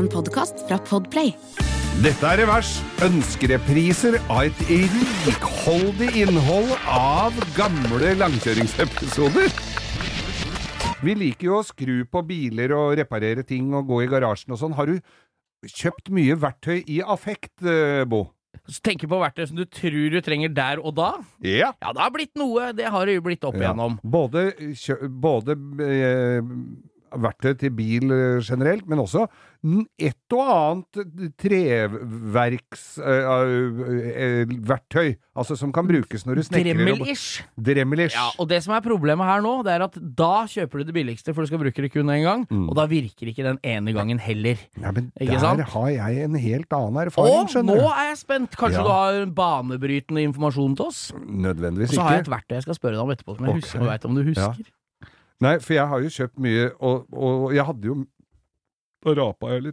En podcast fra Podplay. Dette Revers, ønskerepriser av et rikholdig innhold av gamle langkjøringsepisoder. Vi liker jo å skru på biler og reparere ting og gå i garasjen og sånn. Har du kjøpt mye verktøy i affekt, Bo? Så tenker på verktøy som du tror du trenger der og da? Ja. Ja, det har blitt noe. Det har det jo blitt opp igjennom. Både verktøy til bil generelt, men også et og annet treverksverktøy, altså som kan brukes når du snekrer. Dremel-ish. Ja, og det som er problemet her nå, det er at da kjøper du det billigste, for du skal bruke det kun en gang, og da virker ikke den ene gangen heller. Ja, men ikke der sant? Har jeg en helt annen erfaring, og skjønner du. Nå er jeg spent. Kanskje du har banebrytende informasjon til oss? Nødvendigvis ikke. Så har jeg et verktøy jeg skal spørre deg om etterpå, som jeg husker, og vet om du husker. Ja. Nei, for jeg har jo kjøpt mye, og jeg hadde jo da rapa jeg litt.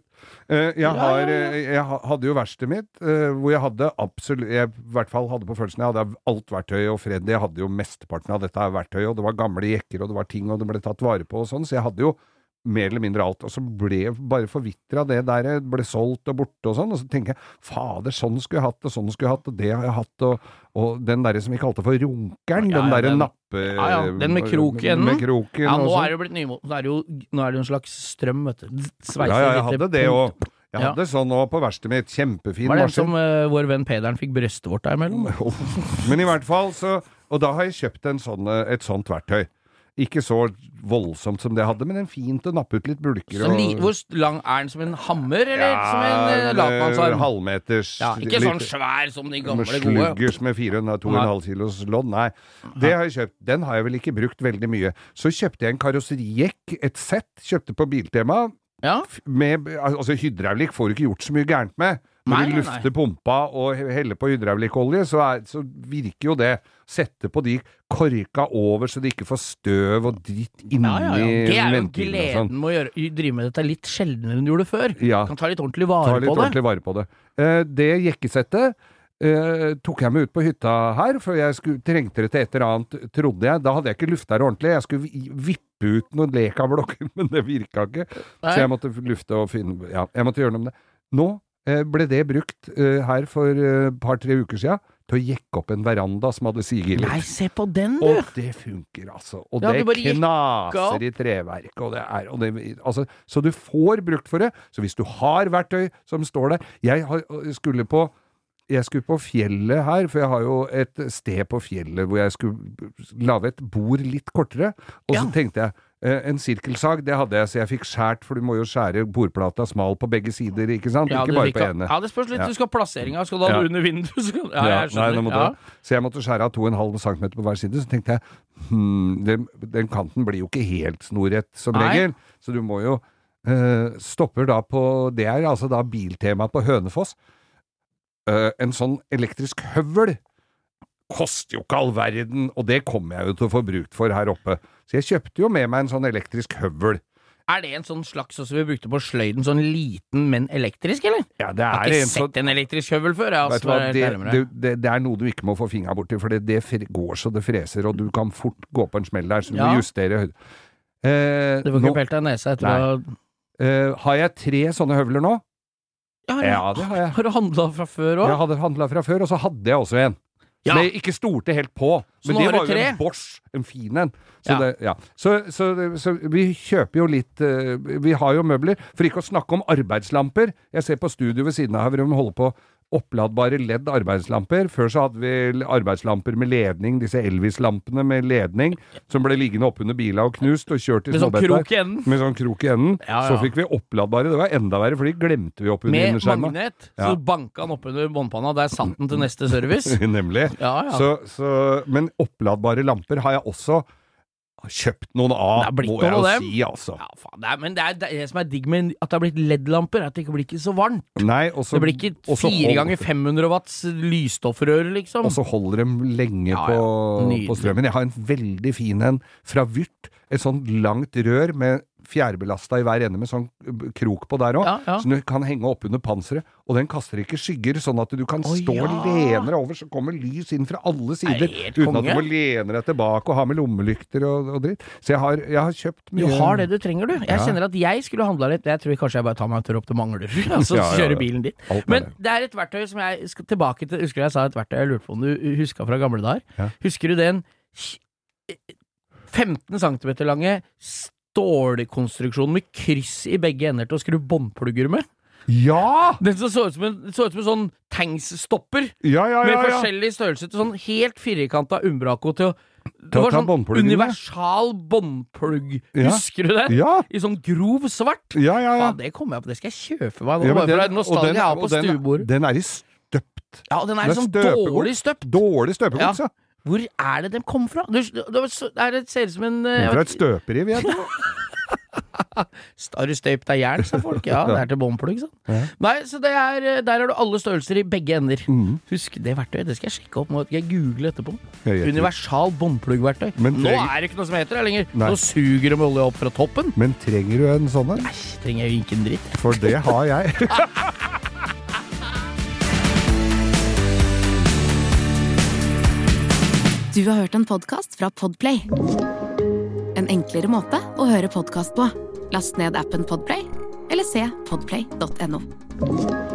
Jeg hadde jo verkstedet mitt, hvor jeg hadde absolutt, jeg i hvert fall hadde på følelsen, jeg hadde alt verktøy og Freddy, jeg hadde jo mesteparten av dette verktøy, og det var gamle jekker, og det var ting, og det ble tatt vare på og sånn, så jeg hadde jo mer eller mindre alt, og så ble bare forvitret det der, ble solgt og borte og sånn, og så tenker jeg, fader, sånn skulle jeg hatt, og sånn skulle jeg hatt, og det har jeg hatt, og den der som vi kalte for runkeren, den der nappe... den med krok i enden. Ja, nå er det jo blitt nymot, nå er det jo en slags strøm, vet du. Jeg hadde det også. Jeg hadde sånn også på verkstedet mitt, kjempefin maskin. Var det maskin. som vår venn Pederen fikk brøstet vårt der mellom? Men i hvert fall, og da har jeg kjøpt et sånt verktøy. Ikke så voldsomt som det hadde, men en fint å nappe ut litt bulker. Hvor lang er den, som en hammer, eller som en latmannsarm? Halvmeters. Ja, ikke sånn svær som de gamle gode. Sluggers med 2,5 kilos lodd, nei. Det har jeg kjøpt. Den har jeg vel ikke brukt veldig mye. Så kjøpte jeg en karosseriekk, et sett, kjøpte på Biltema. Ja. Altså hydraulikk får du ikke gjort så mye gærent med. Når du lufter pumpa og heller på hydraulikkolje, så virker jo det. Sette på de korka over, så de ikke får støv og dritt inni ventilen. Det er jo gleden med å drive med dette litt sjeldnere enn du gjorde før. Ja. Kan ta litt ordentlig vare på det. Det jekkesettet tok jeg med ut på hytta her, for jeg trengte det til et eller annet, trodde jeg. Da hadde jeg ikke lufta det ordentlig. Jeg skulle vippe ut noen lek av blokken, men det virka ikke. Så jeg måtte lufte og finne, jeg måtte gjøre noe med det. Nå ble det brukt her for et par-tre uker siden til å jekke opp en veranda som hadde siget litt. Nei, se på den, du! Og det funker, altså. Og det knaser i treverk, altså, så du får brukt for det. Så hvis du har verktøy som står der... Jeg skulle på fjellet her, for jeg har jo et sted på fjellet hvor jeg skulle lage et bord litt kortere, og så tenkte jeg, en sirkelsag, det hadde jeg, så jeg fikk skjært, for du må jo skjære bordplata smal på begge sider, ikke sant? Ikke bare på ene. Ja, det spørs litt, du skal ha plasseringa, skal du ha den under vinduet? Så jeg måtte skjære av 2,5 cm på hver side, så tenkte jeg, den kanten blir jo ikke helt snorrett som regel, så du må jo stopper da på, det er altså da Biltema på Hønefoss, en sånn elektrisk høvel koster jo ikke all verden, og det kommer jeg jo til å få brukt for her oppe. Så jeg kjøpte jo med meg en sånn elektrisk høvel. Er det en sånn slags som vi brukte på sløyden, sånn liten, men elektrisk, eller? Ja, det er jeg har ikke sett en elektrisk høvel før. Vet du hva, det er noe du ikke må få fingra borti, for det går så det freser, og du kan fort gå på en smell der, så du må justere høyden. Det var ikke pelt av nesa etter å... Har jeg 3 sånne høvler nå? Ja, det har jeg. Har du handlet fra før også? Jeg hadde handlet fra før, og så hadde jeg også en. Som jeg ikke storte helt på. Men det var jo en Bosch, en fin en. Så vi kjøper jo litt, vi har jo møbler, for ikke å snakke om arbeidslamper. Jeg ser på studio ved siden av her, hvor de holder på oppladbare LED arbeidslamper. Før så hadde vi arbeidslamper med ledning, disse Elvis-lampene med ledning, som ble liggende opp under bilen og knust og kjørt i småbetter. Med sånn krok i enden. Så fikk vi oppladbare, det var enda verre, for de glemte vi opp under innerskjermen. Med magnet, så banka den opp under båndpanna, der satt den til neste service. Nemlig. Men oppladbare lamper har jeg også kjøpt noen av, må jeg jo si, altså. Ja, faen, men det er det som er digg med at det har blitt LED-lamper, at det ikke blir ikke så varmt. Nei, det blir ikke 4 ganger 500 watts lysstoffrør, liksom. Og så holder de lenge på strømmen. Jeg har en veldig fin en fra Vyrt, et sånt langt rør med fjærbelastet I hver ende med sånn krok på der også, så du kan henge opp under panseret, og den kaster ikke skygger, sånn at du kan stå og lene deg over, så kommer lys inn fra alle sider, uten at du må lene deg tilbake og ha med lommelykter og dritt. Så jeg har kjøpt mye. Du har det du trenger, du. Jeg kjenner at jeg skulle handla litt, jeg tror kanskje jeg bare tar meg en tur opp til Manglerud, og så kjører bilen dit. Men det et verktøy som jeg skal tilbake til, husker jeg sa et verktøy jeg lurte på om du husker fra gamle dager. Husker du den 15 cm lange stålkonstruksjonen med kryss I begge ender til å skru båndplugger med? Ja! Den som så ut som en sånn tankstopper med forskjellig størrelse til sånn helt firkantet umbraco til det var sånn universal båndplugg. Husker du det? Ja. I sånn grov svart. Ja. Faen, det kommer jeg på. Det skal jeg kjøpe meg. Bare for det nostalgi jeg har på stuebordet. Den I støpt. Ja, den sånn dårlig støpt. Dårlig støpegods, ja. Hvor det den kom fra? Det ser ut som en... Fra et støperi, vet du. Har du støpt av jern, sa folk. Ja, det til båndplugg, sånn. Nei, så der har du alle størrelser I begge ender. Husk det verktøyet, det skal jeg sjekke opp. Må jeg google etterpå. Universal båndpluggverktøy. Nå det ikke noe som heter det lenger. Nå suger de olje opp fra toppen. Men trenger du en sånn? Nei, trenger jeg jo ikke en dritt. For det har jeg. Du har hørt en podcast fra Podplay. En enklere måte å høre podcast på. Last ned appen Podplay, eller se podplay.no.